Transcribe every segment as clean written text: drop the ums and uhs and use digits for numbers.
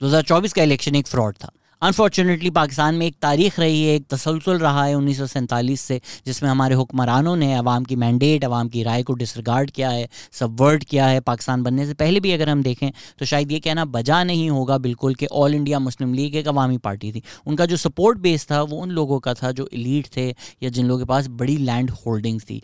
2024 کا الیکشن ایک فراڈ تھا. انفارچونیٹلی پاکستان میں ایک تاریخ رہی ہے, ایک تسلسل رہا ہے 1947 سے, جس میں ہمارے حکمرانوں نے عوام کی مینڈیٹ, عوام کی رائے کو ڈسریگارڈ کیا ہے, سبورٹ کیا ہے. پاکستان بننے سے پہلے بھی اگر ہم دیکھیں تو شاید یہ کہنا بجا نہیں ہوگا بالکل کہ آل انڈیا مسلم لیگ ایک عوامی پارٹی تھی. ان کا جو سپورٹ بیس تھا وہ ان لوگوں کا تھا جو ایلیٹ تھے یا جن لوگوں کے پاس بڑی لینڈ ہولڈنگز تھی.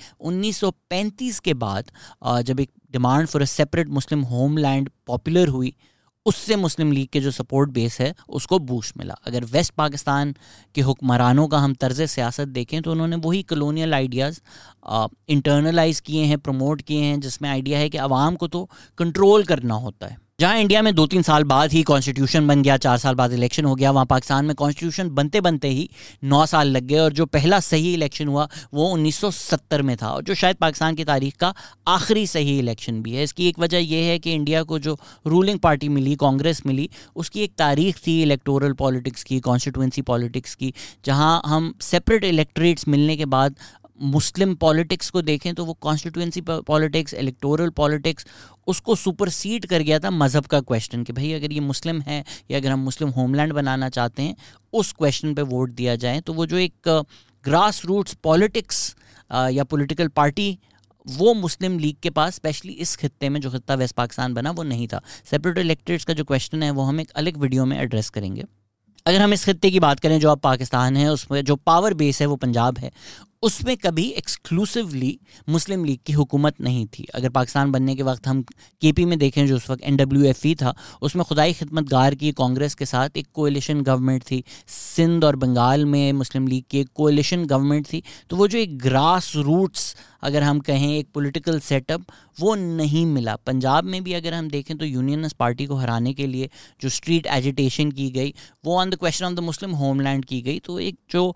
1935 کے بعد جب ایک demand for a separate Muslim homeland popular ہوئی, اس سے مسلم لیگ کے جو سپورٹ بیس ہے اس کو بوسٹ ملا. اگر ویسٹ پاکستان کے حکمرانوں کا ہم طرز سیاست دیکھیں تو انہوں نے وہی کلونیل آئیڈیاز انٹرنلائز کیے ہیں, پروموٹ کیے ہیں, جس میں آئیڈیا ہے کہ عوام کو تو کنٹرول کرنا ہوتا ہے. جہاں انڈیا میں 2-3 سال بعد ہی کانسٹیٹیوشن بن گیا, 4 سال بعد الیکشن ہو گیا, وہاں پاکستان میں کانسٹیٹیوشن بنتے بنتے ہی 9 سال لگ گئے, اور جو پہلا صحیح الیکشن ہوا وہ 1970 میں تھا, اور جو شاید پاکستان کی تاریخ کا آخری صحیح الیکشن بھی ہے. اس کی ایک وجہ یہ ہے کہ انڈیا کو جو رولنگ پارٹی ملی, کانگریس ملی, اس کی ایک تاریخ تھی الیکٹورل پالیٹکس کی, کانسٹیٹوئنسی پالیٹکس کی, جہاں ہم سیپریٹ الیکٹریٹس ملنے کے بعد مسلم پالیٹکس کو دیکھیں تو وہ کانسٹیٹوئنسی پالیٹکس, الیکٹورل پالیٹکس, اس کو سپرسیڈ کر گیا تھا مذہب کا کویشچن کہ بھئی اگر یہ مسلم ہے یا اگر ہم مسلم ہوم لینڈ بنانا چاہتے ہیں اس کویشچن پہ ووٹ دیا جائے. تو وہ جو ایک گراس روٹس پالیٹکس یا پولیٹیکل پارٹی وہ مسلم لیگ کے پاس اسپیشلی اس خطے میں جو خطہ ویسٹ پاکستان بنا وہ نہیں تھا. سیپریٹ الیکٹریٹس کا جو کویشچن ہے وہ ہم ایک الگ ویڈیو میں ایڈریس کریں گے. اگر ہم اس خطے کی بات کریں جو اب پاکستان ہے, اس میں جو پاور بیس ہے وہ پنجاب ہے, اس میں کبھی ایکسکلوسیولی مسلم لیگ کی حکومت نہیں تھی. اگر پاکستان بننے کے وقت ہم کے پی میں دیکھیں جو اس وقت NWFE تھا, اس میں خدائی خدمت گار کی کانگریس کے ساتھ ایک کولیشن گورنمنٹ تھی. سندھ اور بنگال میں مسلم لیگ کی ایک کولیشن گورنمنٹ تھی. تو وہ جو ایک گراس روٹس اگر ہم کہیں ایک پولیٹیکل سیٹ اپ وہ نہیں ملا. پنجاب میں بھی اگر ہم دیکھیں تو یونینس پارٹی کو ہرانے کے لیے جو اسٹریٹ ایجیٹیشن کی گئی وہ on the question of the Muslim homeland کی گئی. تو ایک جو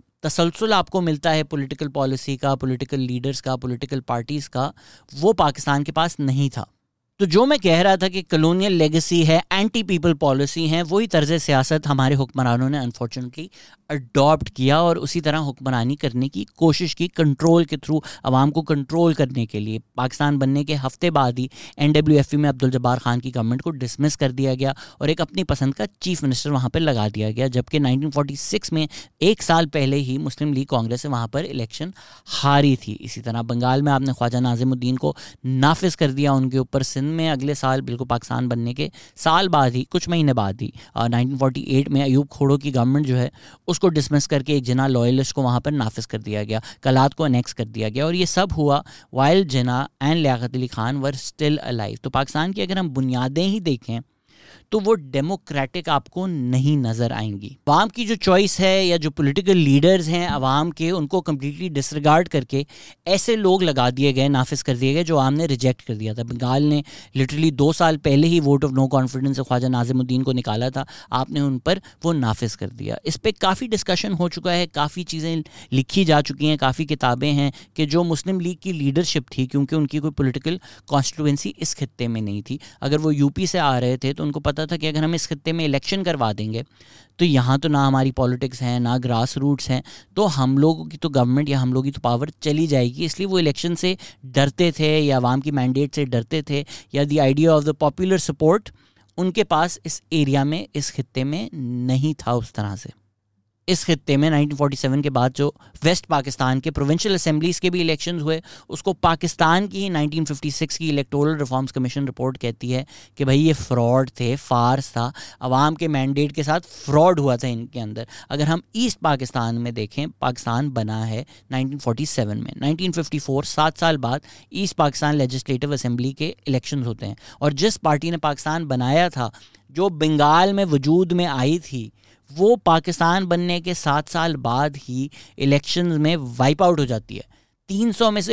تسلسل آپ کو ملتا ہے پولیٹیکل پالیسی کا, پولیٹیکل لیڈرز کا, پولیٹیکل پارٹیز کا, وہ پاکستان کے پاس نہیں تھا. تو جو میں کہہ رہا تھا کہ کلونیل لیگیسی ہے, اینٹی پیپل پالیسی ہیں, وہی طرز سیاست ہمارے حکمرانوں نے انفارچونیٹلی اڈاپٹ کیا اور اسی طرح حکمرانی کرنے کی کوشش کی, کنٹرول کے تھرو عوام کو کنٹرول کرنے کے لیے. پاکستان بننے کے ہفتے بعد ہی NWFE میں عبدالجبار خان کی گورنمنٹ کو ڈسمس کر دیا گیا اور ایک اپنی پسند کا چیف منسٹر وہاں پر لگا دیا گیا, جبکہ 1946 میں 1 سال پہلے ہی مسلم لیگ کانگریس سے وہاں پر الیکشن ہاری تھی. اسی طرح بنگال میں آپ نے خواجہ ناظم الدین کو نافذ کر دیا ان کے اوپر. سندھ میں اگلے سال بالکل پاکستان بننے کے سال بعد ہی, کچھ مہینے بعد ہی 1948 میں ایوب کھوڑو کی گورنمنٹ جو ہے اس کو ڈسمس کر کے ایک جناح لوئلسٹ کو وہاں پر نافذ کر دیا گیا, کلات کو انیکس کر دیا گیا, اور یہ سب ہوا while Jinnah and Liaquat Ali Khan were still alive. تو پاکستان کی اگر ہم بنیادیں ہی دیکھیں تو وہ ڈیموکریٹک آپ کو نہیں نظر آئیں گی. عوام کی جو چوائس ہے یا جو پولیٹیکل لیڈرز ہیں عوام کے, ان کو کمپلیٹلی ڈسریگارڈ کر کے ایسے لوگ لگا دیے گئے, نافذ کر دیے گئے جو عوام نے ریجیکٹ کر دیا تھا. بنگال نے لٹرلی 2 سال پہلے ہی ووٹ آف نو کانفیڈنس سے خواجہ ناظم الدین کو نکالا تھا, آپ نے ان پر وہ نافذ کر دیا. اس پہ کافی ڈسکشن ہو چکا ہے, کافی چیزیں لکھی جا چکی ہیں, کافی کتابیں ہیں کہ جو مسلم لیگ کی لیڈرشپ تھی, کیونکہ ان کی کوئی پولیٹیکل کانسٹیٹوئنسی اس خطے میں نہیں تھی, اگر وہ یو پی سے آ رہے تھے تو ان کو پتا تھا کہ اگر ہم اس خطے میں الیکشن کروا دیں گے تو یہاں تو نہ ہماری پالیٹکس ہیں نہ گراس روٹس ہیں, تو ہم لوگوں کی تو گورنمنٹ یا ہم لوگوں کی تو پاور چلی جائے گی. اس لیے وہ الیکشن سے ڈرتے تھے یا عوام کی مینڈیٹ سے ڈرتے تھے, یا the idea of the popular support ان کے پاس اس ایریا میں, اس خطے میں نہیں تھا اس طرح سے. اس خطے میں 1947 کے بعد جو ویسٹ پاکستان کے پروونشل اسمبلیز کے بھی الیکشنز ہوئے, اس کو پاکستان کی 1956 کی الیکٹورل ریفارمز کمیشن رپورٹ کہتی ہے کہ بھائی یہ فراڈ تھے, فارس تھا, عوام کے مینڈیٹ کے ساتھ فراڈ ہوا تھا ان کے اندر. اگر ہم ایسٹ پاکستان میں دیکھیں, پاکستان بنا ہے 1947 میں, 1954 7 سال بعد ایسٹ پاکستان لیجسلیٹو اسمبلی کے الیکشنز ہوتے ہیں, اور جس پارٹی نے پاکستان بنایا تھا جو بنگال میں وجود میں آئی تھی, وہ پاکستان بننے کے 7 سال بعد ہی الیکشنز میں وائپ آؤٹ ہو جاتی ہے. 300 میں سے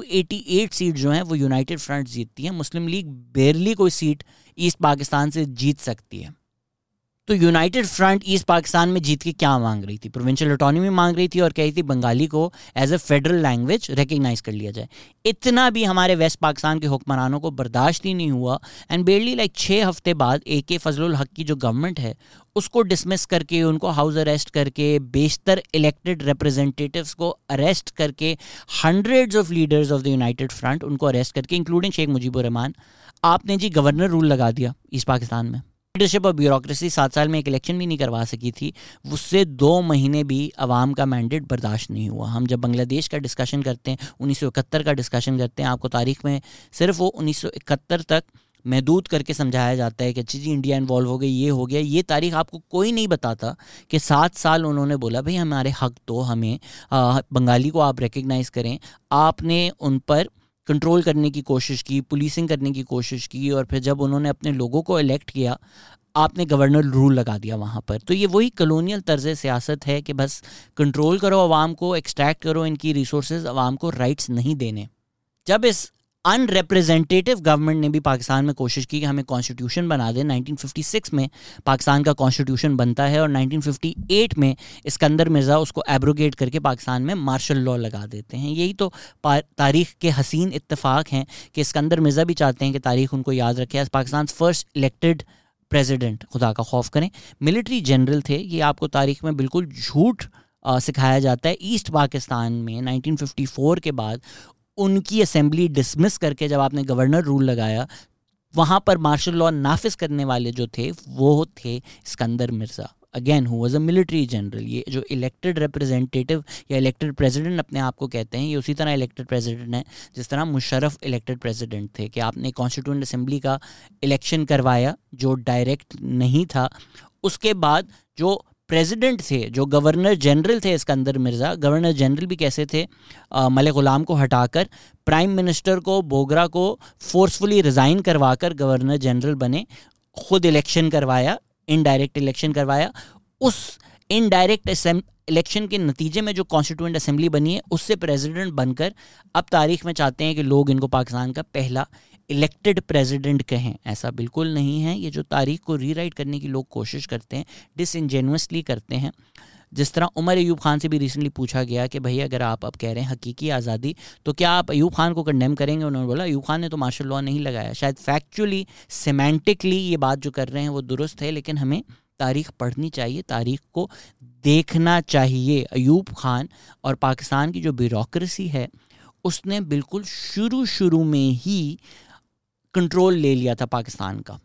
288 سیٹ جو ہیں وہ یونائٹڈ فرنٹ جیتتی ہیں. مسلم لیگ بیرلی کوئی سیٹ ایسٹ پاکستان سے جیت سکتی ہے. تو یونائٹڈ فرنٹ ایسٹ پاکستان میں جیت کے کیا مانگ رہی تھی؟ پروونشل اٹانومی مانگ رہی تھی اور کہی تھی بنگالی کو as a federal language recognise کر لیا جائے. اتنا بھی ہمارے ویسٹ پاکستان کے حکمرانوں کو برداشت ہی نہیں ہوا, اینڈ بیرلی 6 ہفتے بعد AK فضل الحق کی جو گورنمنٹ ہے اس کو ڈسمس کر کے, ان کو ہاؤس اریسٹ کر کے, بیشتر الیکٹڈ ریپرزینٹیٹیوز کو اریسٹ کر کے, hundreds of leaders of the United Front ان کو اریسٹ کر کے, انکلوڈنگ شیخ مجیب الرحمان, آپ نے جی گورنر رول لگا دیا ایسٹ پاکستان میں. لیڈرشپ اور بیوروکریسی 7 سال میں ایک الیکشن بھی نہیں کروا سکی تھی. اس سے 2 مہینے بھی عوام کا مینڈیٹ برداشت نہیں ہوا. ہم جب بنگلہ دیش کا ڈسکشن کرتے ہیں, 1971 کا ڈسکشن کرتے ہیں, آپ کو تاریخ میں صرف وہ 1971 تک محدود کر کے سمجھایا جاتا ہے کہ جی انڈیا انوالو ہو گئی, یہ ہو گیا. یہ تاریخ آپ کو کوئی نہیں بتاتا کہ 7 سال انہوں نے بولا بھئی ہمارے حق تو ہمیں بنگالی کو آپ ریکگنائز کریں. آپ نے ان پر کنٹرول کرنے کی کوشش کی, پولیسنگ کرنے کی کوشش کی, اور پھر جب انہوں نے اپنے لوگوں کو الیکٹ کیا آپ نے گورنر رول لگا دیا وہاں پر. تو یہ وہی کلونیل طرز سیاست ہے کہ بس کنٹرول کرو عوام کو, ایکسٹریکٹ کرو ان کی ریسورسز, عوام کو رائٹس نہیں دینے. جب اس ان ریپرزینٹیٹیو گورنمنٹ نے بھی پاکستان میں کوشش کی کہ ہمیں کانسٹیٹیوشن بنا دیں, 1956 میں پاکستان کا کانسٹیٹیوشن بنتا ہے, اور 1958 میں اسکندر مرزا اس کو ایبروگیٹ کر کے پاکستان میں مارشل لاء لگا دیتے ہیں. یہی تو تاریخ کے حسین اتفاق ہیں کہ اسکندر مرزا بھی چاہتے ہیں کہ تاریخ ان کو یاد رکھے as Pakistan first elected president. خدا کا خوف کریں, ملٹری جنرل تھے. یہ آپ کو تاریخ میں بالکل جھوٹ سکھایا جاتا ہے. ایسٹ پاکستان میں 1954 کے بعد ان کی اسمبلی ڈسمس کر کے جب آپ نے گورنر رول لگایا, وہاں پر مارشل لاء نافذ کرنے والے جو تھے وہ تھے Iskander Mirza, again who was a military general. یہ جو الیکٹڈ ریپرزینٹیٹیو یا الیکٹڈ پریزیڈنٹ اپنے آپ کو کہتے ہیں, یہ اسی طرح الیکٹڈ پریزیڈنٹ ہیں جس طرح مشرف الیکٹڈ پریزیڈنٹ تھے کہ آپ نے کانسٹیٹیوئنٹ اسمبلی کا الیکشن کروایا جو ڈائریکٹ نہیں تھا. اس کے بعد جو پریزیڈنٹ تھے, جو گورنر جنرل تھے اسکندر مرزا, گورنر جنرل بھی کیسے تھے, ملک غلام کو ہٹا کر پرائم منسٹر کو, بوگرا کو فورسفلی ریزائن کروا کر گورنر جنرل بنے, خود الیکشن کروایا, انڈائریکٹ الیکشن کروایا. اس انڈائریکٹ الیکشن کے نتیجے میں جو کانسٹیٹیوئنٹ اسمبلی بنی ہے اس سے پریزیڈنٹ بن کر اب تاریخ میں چاہتے ہیں کہ لوگ ان کو پاکستان کا پہلا الیکٹڈ پریزیڈنٹ کہیں. ایسا بالکل نہیں ہے. یہ جو تاریخ کو ری رائٹ کرنے کی لوگ کوشش کرتے ہیں, ڈس انجینوسلی کرتے ہیں. جس طرح عمر ایوب خان سے بھی ریسنٹلی پوچھا گیا کہ بھئی اگر آپ اب کہہ رہے ہیں حقیقی آزادی تو کیا آپ ایوب خان کو کنڈیم کریں گے؟ انہوں نے بولا ایوب خان نے تو مارشل لاء نہیں لگایا. شاید فیکچولی سیمینٹکلی یہ بات جو کر رہے ہیں وہ درست ہے, لیکن ہمیں تاریخ پڑھنی چاہیے, تاریخ کو دیکھنا چاہیے. ایوب خان اور پاکستان کی جو بیوروکریسی ہے اس نے بالکل شروع میں ہی کنٹرول لے لیا تھا پاکستان کا.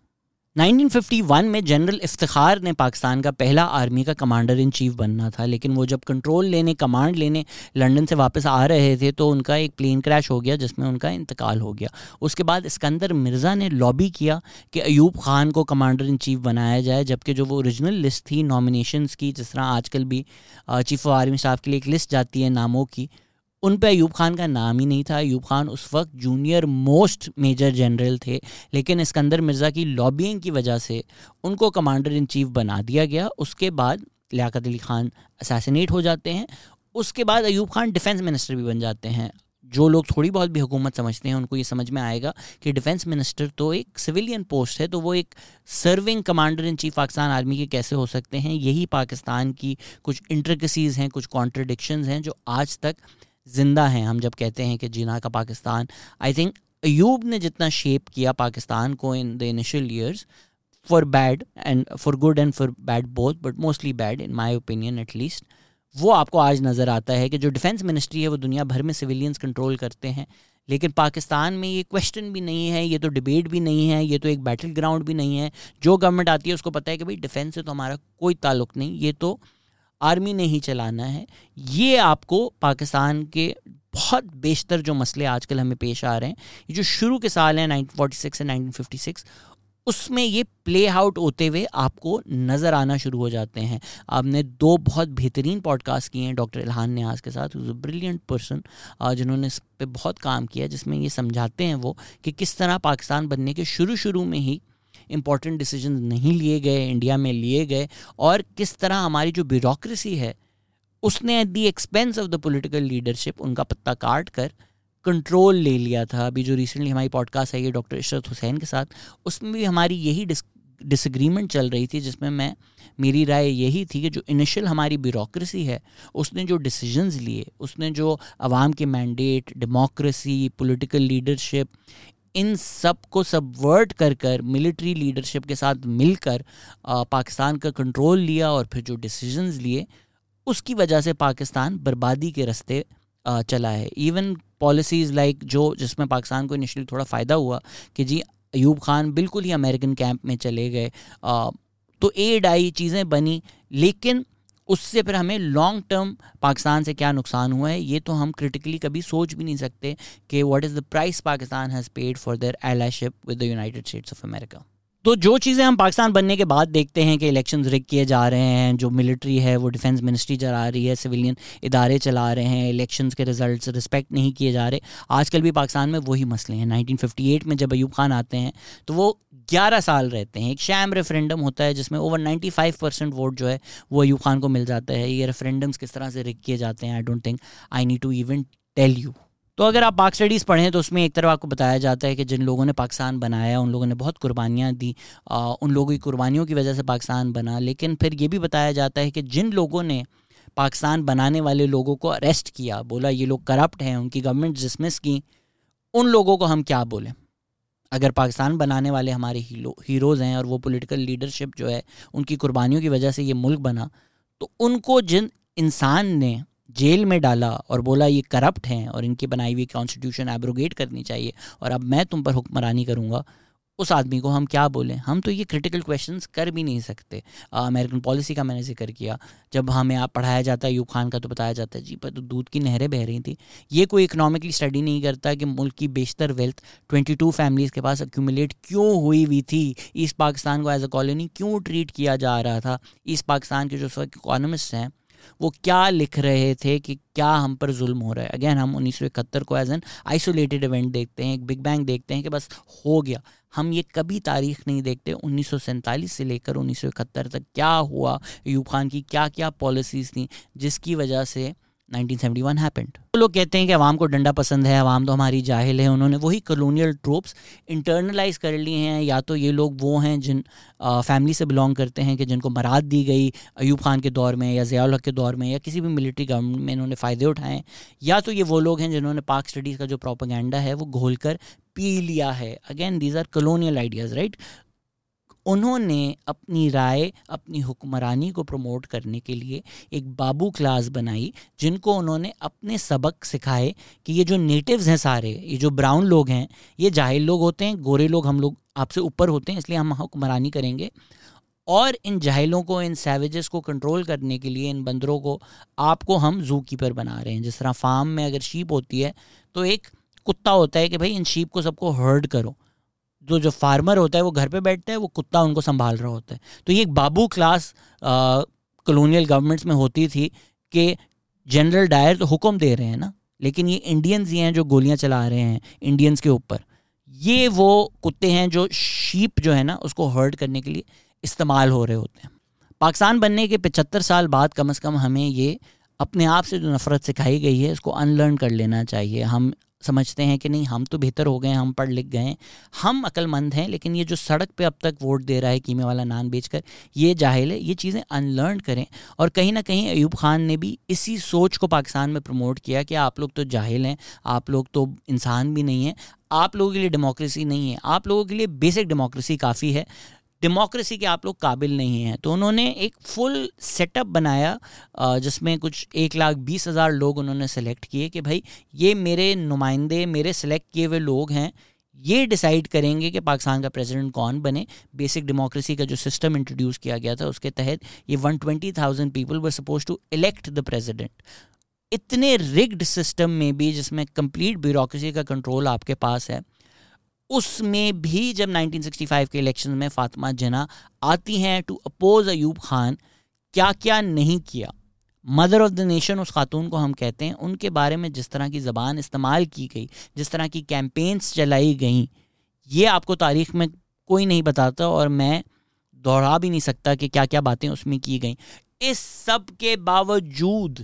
1951 میں جنرل افتخار نے پاکستان کا پہلا آرمی کا کمانڈر ان چیف بننا تھا, لیکن وہ جب کنٹرول لینے, کمانڈ لینے لنڈن سے واپس آ رہے تھے تو ان کا ایک پلین کریش ہو گیا جس میں ان کا انتقال ہو گیا. اس کے بعد اسکندر مرزا نے لابی کیا کہ ایوب خان کو کمانڈر ان چیف بنایا جائے, جبکہ جو وہ اوریجنل لسٹ تھی نامینیشنز کی, جس طرح آج کل بھی چیف آف آرمی اسٹاف کے لیے ایک لسٹ جاتی ہے ناموں کی, ان پہ ایوب خان کا نام ہی نہیں تھا. ایوب خان اس وقت جونیئر موسٹ میجر جنرل تھے, لیکن اسکندر مرزا کی لابینگ کی وجہ سے ان کو کمانڈر ان چیف بنا دیا گیا. اس کے بعد لیاقت علی خان اسیسینیٹ ہو جاتے ہیں. اس کے بعد ایوب خان ڈیفنس منسٹر بھی بن جاتے ہیں. جو لوگ تھوڑی بہت بھی حکومت سمجھتے ہیں ان کو یہ سمجھ میں آئے گا کہ ڈیفنس منسٹر تو ایک سویلین پوسٹ ہے, تو وہ ایک serving commander in chief Pakistan army کے کیسے ہو سکتے ہیں. یہی پاکستان کی کچھ انٹرکسیز ہیں, کچھ کانٹرڈکشنز ہیں جو آج تک زندہ ہیں. ہم جب کہتے ہیں کہ جینا کا پاکستان, آئی تھنک ایوب نے جتنا شیپ کیا پاکستان کو in the initial years, for bad and for good and for bad both, but mostly bad in my opinion at least, وہ آپ کو آج نظر آتا ہے کہ جو ڈیفنس منسٹری ہے وہ دنیا بھر میں سویلینز کنٹرول کرتے ہیں, لیکن پاکستان میں یہ کویشچن بھی نہیں ہے, یہ تو ڈیبیٹ بھی نہیں ہے, یہ تو ایک بیٹل گراؤنڈ بھی نہیں ہے. جو گورنمنٹ آتی ہے اس کو پتہ ہے کہ بھئی ڈیفنس سے تو ہمارا کوئی تعلق نہیں, یہ تو آرمی نے ہی چلانا ہے. یہ آپ کو پاکستان کے بہت بیشتر جو مسئلے آج کل ہمیں پیش آ رہے ہیں, یہ جو شروع کے سال ہیں 1946 سے 1956, اس میں یہ پلے آؤٹ ہوتے ہوئے آپ کو نظر آنا شروع ہو جاتے ہیں. آپ نے 2 بہت بہترین پوڈ کاسٹ کیے ہیں ڈاکٹر الہان نیاز کے ساتھ, بریلینٹ پرسن, جنہوں نے اس پہ بہت کام کیا, جس میں یہ سمجھاتے ہیں وہ کہ کس طرح پاکستان بننے کے شروع میں ہی امپورٹنٹ ڈیسیجنز نہیں لیے گئے, انڈیا میں لیے گئے, اور کس طرح ہماری جو بیوروکریسی ہے اس نے at the expense of the political leadership ان کا پتہ کاٹ کر کنٹرول لے لیا تھا. ابھی جو ریسنٹلی ہماری پوڈ کاسٹ ہے یہ ڈاکٹر عشرت حسین کے ساتھ, اس میں بھی ہماری یہی ڈس ایگریمنٹ چل رہی تھی, جس میں میری رائے یہی تھی کہ جو انیشل ہماری بیوروکریسی ہے اس نے جو ڈیسیجنز لیے, اس نے جو عوام کے مینڈیٹ, ڈیموکریسی, پولیٹیکل لیڈرشپ, ان سب کو سبورٹ کر ملٹری لیڈرشپ کے ساتھ مل کر پاکستان کا کنٹرول لیا, اور پھر جو ڈیسیجنز لیے اس کی وجہ سے پاکستان بربادی کے راستے چلا ہے. ایون پالیسیز لائک جس میں پاکستان کو انیشلی تھوڑا فائدہ ہوا کہ جی ایوب خان بالکل ہی امریکن کیمپ میں چلے گئے, تو ایڈ آئی, چیزیں بنی, لیکن اس سے پھر ہمیں لانگ ٹرم پاکستان سے کیا نقصان ہوا ہے یہ تو ہم کرٹیکلی کبھی سوچ بھی نہیں سکتے کہ what is the price Pakistan has paid for their ایلائی شپ with the United States of America. تو جو چیزیں ہم پاکستان بننے کے بعد دیکھتے ہیں کہ الیکشنز رگ کیے جا رہے ہیں, جو ملٹری ہے وہ ڈیفینس منسٹری چلا رہی ہے, سویلین ادارے چلا رہے ہیں, الیکشنز کے رزلٹس رسپیکٹ نہیں کیے جا رہے, آج کل بھی پاکستان میں وہی مسئلے ہیں. 1958 میں جب ایوب خان آتے ہیں تو وہ 11 سال رہتے ہیں, ایک شام ریفرینڈم ہوتا ہے جس میں اوور 95% ووٹ جو ہے وہ ایوب خان کو مل جاتا ہے. یہ ریفرینڈمس کس طرح سے رگ کیے جاتے ہیں, I don't think I need to even tell you. تو اگر آپ پاک اسٹڈیز پڑھیں تو اس میں ایک طرف آپ کو بتایا جاتا ہے کہ جن لوگوں نے پاکستان بنایا ان لوگوں نے بہت قربانیاں دی, ان لوگوں کی قربانیوں کی وجہ سے پاکستان بنا. لیکن پھر یہ بھی بتایا جاتا ہے کہ جن لوگوں نے پاکستان بنانے والے لوگوں کو اریسٹ کیا, بولا یہ لوگ کرپٹ ہیں, ان کی گورنمنٹ ڈسمس کی, ان لوگوں کو ہم کیا بولیں. اگر پاکستان بنانے والے ہمارے ہیروز ہیں اور وہ پولیٹیکل لیڈرشپ جو ہے ان کی قربانیوں کی وجہ سے یہ ملک بنا, تو ان کو جن انسان نے جیل میں ڈالا اور بولا یہ کرپٹ ہیں اور ان کی بنائی ہوئی کانسٹیٹیوشن ایبروگیٹ کرنی چاہیے اور اب میں تم پر حکمرانی کروں گا, اس آدمی کو ہم کیا بولیں. ہم تو یہ کرٹیکل کویشچنس کر بھی نہیں سکتے. امریکن پالیسی کا میں نے ذکر کیا, جب ہمیں آپ پڑھایا جاتا ہے ایوب خان کا تو بتایا جاتا ہے جی پر تو دودھ کی نہریں بہہ رہی تھیں. یہ کوئی اکنامکلی اسٹڈی نہیں کرتا کہ ملک کی بیشتر ویلتھ 22 فیملیز کے پاس ایکومولیٹ کیوں ہوئی تھی, ایسٹ پاکستان کو ایز اے کالونی کیوں ٹریٹ کیا جا رہا تھا. ایسٹ پاکستان کے جو اکانومسٹ ہیں وہ کیا لکھ رہے تھے کہ کیا ہم پر ظلم ہو رہا ہے. اگین ہم 1971 کو ایز این آئسولیٹڈ ایونٹ دیکھتے ہیں, ایک بگ بینگ دیکھتے ہیں کہ بس ہو گیا. ہم یہ کبھی تاریخ نہیں دیکھتے 1947 سے لے کر 1971 تک کیا ہوا, ایوب خان کی کیا کیا پالیسیز تھیں جس کی وجہ سے 1971 ہیپنڈ. لوگ کہتے ہیں کہ عوام کو ڈنڈا پسند ہے, عوام تو ہماری جاہل ہے, انہوں نے وہی کلونیل ٹروپس انٹرنلائز کر لی ہیں. یا تو یہ لوگ وہ ہیں جن فیملی سے بلانگ کرتے ہیں کہ جن کو مراد دی گئی ایوب خان کے دور میں یا ضیاء الحق کے دور میں یا کسی بھی ملٹری گورنمنٹ میں انہوں نے فائدے اٹھائے, یا تو یہ وہ لوگ ہیں جنہوں نے پاک اسٹڈیز کا جو پروپیگنڈا ہے وہ گھول کر پی لیا ہے. Again these are colonial ideas, right. انہوں نے اپنی رائے, اپنی حکمرانی کو پروموٹ کرنے کے لیے ایک بابو کلاس بنائی جن کو انہوں نے اپنے سبق سکھائے کہ یہ جو نیٹیوز ہیں سارے, یہ جو براؤن لوگ ہیں یہ جاہل لوگ ہوتے ہیں, گورے لوگ ہم لوگ آپ سے اوپر ہوتے ہیں, اس لیے ہم حکمرانی کریں گے. اور ان جاہلوں کو, ان سیویجز کو کنٹرول کرنے کے لیے, ان بندروں کو آپ کو ہم زو کیپر بنا رہے ہیں. جس طرح فارم میں اگر شیپ ہوتی ہے تو ایک کتا ہوتا ہے کہ بھائی ان شیپ کو سب کو ہرڈ کرو. جو فارمر ہوتا ہے وہ گھر پہ بیٹھتا ہے, وہ کتا ان کو سنبھال رہا ہوتا ہے. تو یہ ایک بابو کلاس کلونیل گورنمنٹس میں ہوتی تھی کہ جنرل ڈائر تو حکم دے رہے ہیں نا, لیکن یہ انڈینز ہی ہیں جو گولیاں چلا رہے ہیں انڈینز کے اوپر. یہ وہ کتے ہیں جو شیپ جو ہے نا اس کو ہرڈ کرنے کے لیے استعمال ہو رہے ہوتے ہیں. پاکستان بننے کے 75 سال بعد کم از کم ہمیں یہ اپنے آپ سے جو نفرت سکھائی گئی ہے اس کو ان لرن کر لینا چاہیے. ہم سمجھتے ہیں کہ نہیں ہم تو بہتر ہو گئے ہیں, ہم پڑھ لکھ گئے ہیں, ہم عقل مند ہیں, لیکن یہ جو سڑک پہ اب تک ووٹ دے رہا ہے قیمے والا نان بیچ کر, یہ جاہل ہے. یہ چیزیں ان لرن کریں. اور کہیں نہ کہیں ایوب خان نے بھی اسی سوچ کو پاکستان میں پروموٹ کیا کہ آپ لوگ تو جاہل ہیں, آپ لوگ تو انسان بھی نہیں ہیں, آپ لوگوں کے لیے ڈیموکریسی نہیں ہے, آپ لوگوں کے لیے بیسک ڈیموکریسی کافی ہے, ڈیموکریسی کے آپ لوگ قابل نہیں ہیں. تو انہوں نے ایک فل سیٹ اپ بنایا جس میں کچھ 1,20,000 لوگ انہوں نے سلیکٹ کیے کہ بھائی یہ میرے نمائندے, میرے سلیکٹ کیے ہوئے لوگ ہیں, یہ ڈیسائیڈ کریں گے کہ پاکستان کا پریزیڈنٹ کون بنے. بیسک ڈیموکریسی کا جو سسٹم انٹروڈیوس کیا گیا تھا اس کے تحت یہ 120,000 people were supposed to elect the president. اتنے رگڈ سسٹم میں بھی جس میں کمپلیٹ بیوروکریسی کا کنٹرول آپ کے پاس ہے, اس میں بھی جب 1965 کے الیکشن میں فاطمہ جناح آتی ہیں ٹو اپوز ایوب خان, کیا کیا نہیں کیا. مدر آف دا نیشن اس خاتون کو ہم کہتے ہیں. ان کے بارے میں جس طرح کی زبان استعمال کی گئی, جس طرح کی کیمپینز چلائی گئیں, یہ آپ کو تاریخ میں کوئی نہیں بتاتا اور میں دوہرا بھی نہیں سکتا کہ کیا کیا باتیں اس میں کی گئیں. اس سب کے باوجود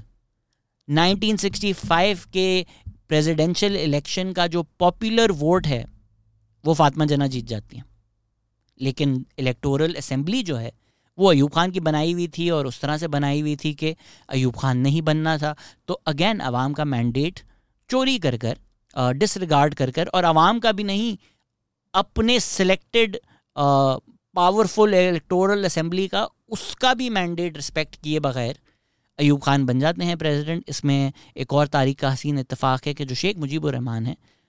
1965 کے پریزیڈنشل الیکشن کا جو پاپولر ووٹ ہے وہ فاطمہ جناح جیت جاتی ہیں. لیکن الیکٹورل اسمبلی جو ہے وہ ایوب خان کی بنائی ہوئی تھی اور اس طرح سے بنائی ہوئی تھی کہ ایوب خان نہیں بننا تھا. تو اگین عوام کا مینڈیٹ چوری کر کر, ڈس ریگارڈ کر کر, اور عوام کا بھی نہیں, اپنے سلیکٹڈ پاورفل الیکٹورل اسمبلی کا, اس کا بھی مینڈیٹ رسپیکٹ کیے بغیر ایوب خان بن جاتے ہیں پریزیڈنٹ. اس میں ایک اور تاریخ کا حسین اتفاق ہے کہ جو شیخ مجیب الرحمان ہیں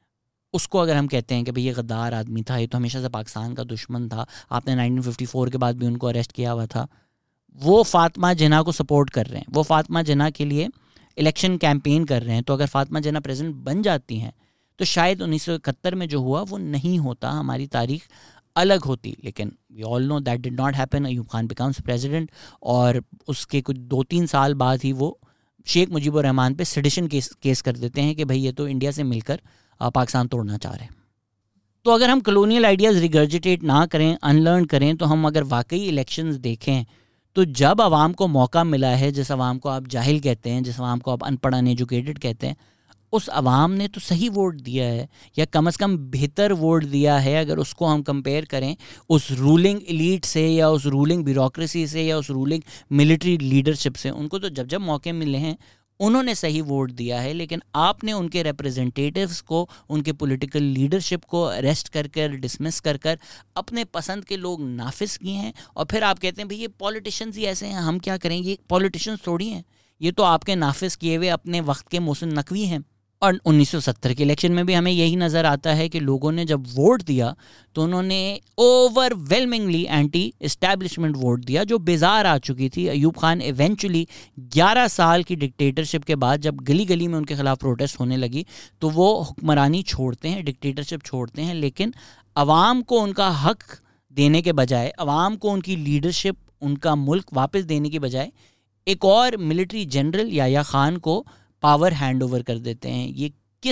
اس کو اگر ہم کہتے ہیں کہ بھئی یہ غدار آدمی تھا, یہ تو ہمیشہ سے پاکستان کا دشمن تھا, آپ نے 1954 کے بعد بھی ان کو اریسٹ کیا ہوا تھا, وہ فاطمہ جناح کو سپورٹ کر رہے ہیں, وہ فاطمہ جناح کے لیے الیکشن کیمپین کر رہے ہیں, تو اگر فاطمہ جناح پریزیڈنٹ بن جاتی ہیں تو شاید 1971 میں جو ہوا وہ نہیں ہوتا, ہماری تاریخ الگ ہوتی. لیکن we all know that did not happen. Ayub Khan becomes president اور اس کے کچھ 2-3 سال بعد ہی وہ شیخ مجیب الرحمان پہ سیڈیشن کیس کر دیتے ہیں کہ بھئی یہ تو انڈیا سے مل کر پاکستان توڑنا چاہ رہے ہیں. تو اگر ہم کلونیل آئیڈیاز ریگرجیٹیٹ نہ کریں, انلرن کریں, تو ہم اگر واقعی الیکشنز دیکھیں تو جب عوام کو موقع ملا ہے, جس عوام کو آپ جاہل کہتے ہیں, جس عوام کو آپ ان پڑھ ان ایجوکیٹڈ کہتے ہیں, اس عوام نے تو صحیح ووٹ دیا ہے, یا کم از کم بہتر ووٹ دیا ہے اگر اس کو ہم کمپیئر کریں اس رولنگ ایلیٹ سے, یا اس رولنگ بیوروکریسی سے, یا اس رولنگ ملٹری لیڈرشپ سے. ان کو تو جب موقع ملے ہیں انہوں نے صحیح ووٹ دیا ہے, لیکن آپ نے ان کے ریپرزنٹیٹیوز کو, ان کے پولیٹیکل لیڈرشپ کو اریسٹ کر کر, ڈسمس کر کر اپنے پسند کے لوگ نافذ کیے ہیں. اور پھر آپ کہتے ہیں بھئی یہ پولیٹیشنز ہی ایسے ہیں, ہم کیا کریں, یہ پولیٹیشنز تھوڑی ہیں, یہ تو آپ کے نافذ کیے ہوئے اپنے وقت کے محسن نقوی ہیں. اور 1970 کے الیکشن میں بھی ہمیں یہی نظر آتا ہے کہ لوگوں نے جب ووٹ دیا تو انہوں نے overwhelmingly anti establishment vote دیا, جو بیزار آ چکی تھی. ایوب خان ایونچولی 11 سال کی ڈکٹیٹرشپ کے بعد جب گلی گلی میں ان کے خلاف پروٹیسٹ ہونے لگی تو وہ حکمرانی چھوڑتے ہیں, ڈکٹیٹرشپ چھوڑتے ہیں, لیکن عوام کو ان کا حق دینے کے بجائے, عوام کو ان کی لیڈرشپ, ان کا ملک واپس دینے کی بجائے ایک اور ملٹری جنرل یحییٰ خان کو پاور ہینڈ اوور کر دیتے ہیں. یہ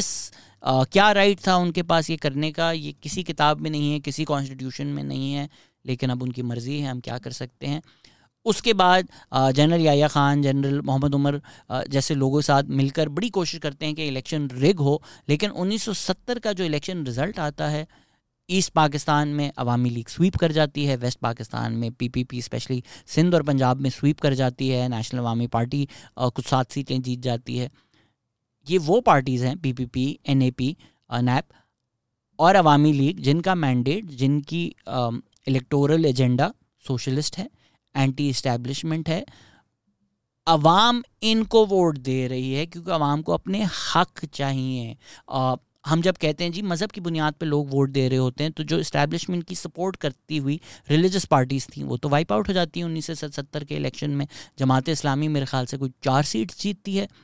کیا رائٹ تھا ان کے پاس یہ کرنے کا, یہ کسی کتاب میں نہیں ہے, کسی کانسٹیٹیوشن میں نہیں ہے, لیکن اب ان کی مرضی ہے, ہم کیا کر سکتے ہیں. اس کے بعد جنرل یحییٰ خان, جنرل محمد عمر جیسے لوگوں کے ساتھ مل کر بڑی کوشش کرتے ہیں کہ الیکشن ریگ ہو, لیکن 1970 کا جو الیکشن رزلٹ آتا ہے, ایسٹ پاکستان میں عوامی لیگ سویپ کر جاتی ہے, ویسٹ پاکستان میں پی پی پی اسپیشلی سندھ اور پنجاب میں سویپ کر جاتی ہے, نیشنل عوامی پارٹی کچھ 7 سیٹیں جیت جاتی ہے. یہ وہ پارٹیز ہیں پی پی پی, این اے پی, نیپ اور عوامی لیگ جن کا مینڈیٹ, جن کی الیکٹورل ایجنڈا سوشلسٹ ہے, اینٹی اسٹیبلشمنٹ ہے. عوام ان کو ووٹ دے رہی ہے کیونکہ عوام کو اپنے حق چاہیے. ہم جب کہتے ہیں جی مذہب کی بنیاد پہ لوگ ووٹ دے رہے ہوتے ہیں, تو جو اسٹیبلشمنٹ کی سپورٹ کرتی ہوئی ریلیجس پارٹیز تھیں وہ تو وائپ آؤٹ ہو جاتی ہیں 1970 کے الیکشن میں. جماعت اسلامی میرے خیال سے کوئی 4 سیٹ جیتتی ہے.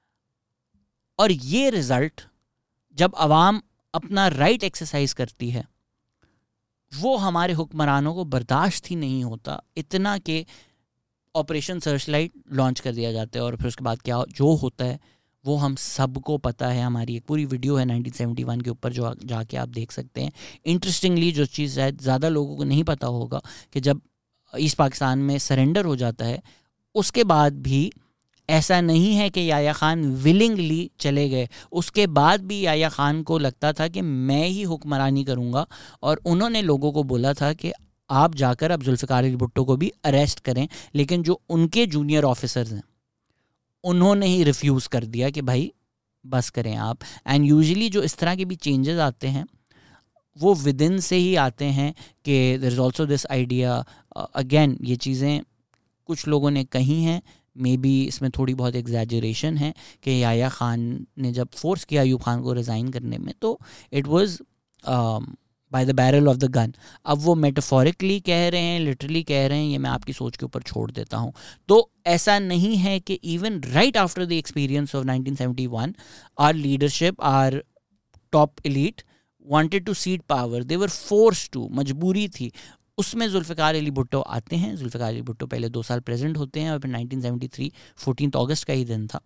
اور یہ رزلٹ جب عوام اپنا رائٹ ایکسرسائز کرتی ہے وہ ہمارے حکمرانوں کو برداشت ہی نہیں ہوتا, اتنا کہ آپریشن سرچ لائٹ لانچ کر دیا جاتا ہے. اور پھر اس کے بعد کیا جو ہوتا ہے وہ ہم سب کو پتہ ہے. ہماری ایک پوری ویڈیو ہے 1971 کے اوپر جو جا کے آپ دیکھ سکتے ہیں. انٹرسٹنگلی جو چیز شاید زیادہ لوگوں کو نہیں پتہ ہوگا کہ جب ایسٹ پاکستان میں سرنڈر ہو جاتا ہے اس کے بعد بھی ایسا نہیں ہے کہ یحییٰ خان ولنگلی چلے گئے. اس کے بعد بھی یحییٰ خان کو لگتا تھا کہ میں ہی حکمرانی کروں گا, اور انہوں نے لوگوں کو بولا تھا کہ آپ جا کر اب ذوالفقار علی بھٹو کو بھی اریسٹ کریں, لیکن جو ان کے جونیئر آفیسرز ہیں انہوں نے ہی ریفیوز کر دیا کہ بھائی بس کریں آپ. اینڈ یوزلی جو اس طرح کے بھی چینجز آتے ہیں وہ ود ان سے ہی آتے ہیں کہ there is also this idea. Again یہ چیزیں کچھ لوگوں نے کہی ہیں, مے بی اس میں تھوڑی بہت ایگزیجریشن ہے, کہ یحییٰ خان نے جب فورس کیا ایوب خان کو ریزائن کرنے میں تو it was by the barrel of the gun. اب وہ میٹافورکلی کہہ رہے ہیں, لٹرلی کہہ رہے ہیں, یہ میں آپ کی سوچ کے اوپر چھوڑ دیتا ہوں. تو ایسا نہیں ہے کہ even right after the experience of 1971 our leadership, our top elite wanted to cede power, they were forced to, مجبوری تھی. اس میں ذوالفقار علی بھٹو آتے ہیں. ذوالفقار علی بھٹو پہلے 2 سال پریزیڈنٹ ہوتے ہیں, اور پھر 1973 14 اگست کا ہی دن تھا,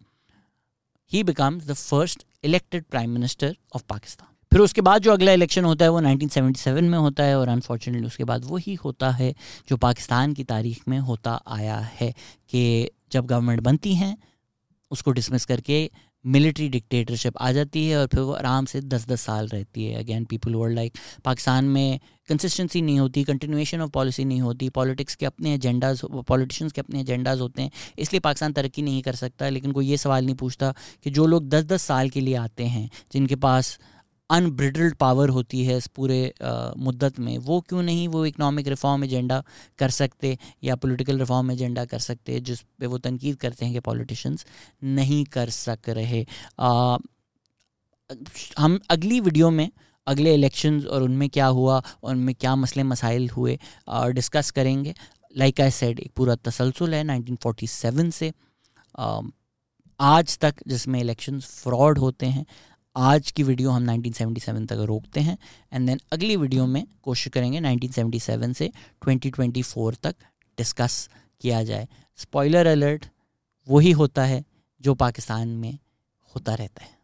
he becomes the first elected prime minister of Pakistan. پھر اس کے بعد جو اگلا الیکشن ہوتا ہے وہ 1977 میں ہوتا ہے, اور انفارچونیٹلی اس کے بعد وہی ہوتا ہے جو پاکستان کی تاریخ میں ہوتا آیا ہے, کہ جب گورنمنٹ بنتی ہیں اس کو ڈسمس کر کے ملٹری ڈکٹیٹرشپ آ جاتی ہے, اور پھر وہ آرام سے 10 سال رہتی ہے. Again people were like Pakistan میں کنسسٹنسی نہیں ہوتی, کنٹینویشن آف پالیسی نہیں ہوتی, پالیٹکس کے اپنے ایجنڈاز, پولیٹیشنس کے اپنے ایجنڈاز ہوتے ہیں, اس لیے پاکستان ترقی نہیں کر سکتا. لیکن کوئی یہ سوال نہیں پوچھتا کہ جو لوگ 10 سال کے لیے آتے ہیں, جن کے پاس انبریڈلڈ پاور ہوتی ہے اس پورے مدت میں, وہ کیوں نہیں وہ اکنامک ریفارم ایجنڈا کر سکتے یا پولیٹیکل ریفارم ایجنڈا کر سکتے, جس پہ وہ تنقید کرتے ہیں کہ پولیٹیشنز نہیں کر سک رہے. ہم اگلی ویڈیو میں اگلے الیکشنز اور ان میں کیا ہوا اور ان میں کیا مسئلے مسائل ہوئے ڈسکس کریں گے. لائک آئی سیڈ ایک پورا تسلسل ہے 1947 سے آج تک جس میں الیکشنز فراڈ ہوتے ہیں. آج کی ویڈیو ہم 1977 تک روکتے ہیں اینڈ دین اگلی ویڈیو میں کوشش کریں گے 1977 سے 2024 تک ڈسکس کیا جائے. اسپوائلر الرٹ وہی ہوتا ہے جو پاکستان میں ہوتا رہتا ہے.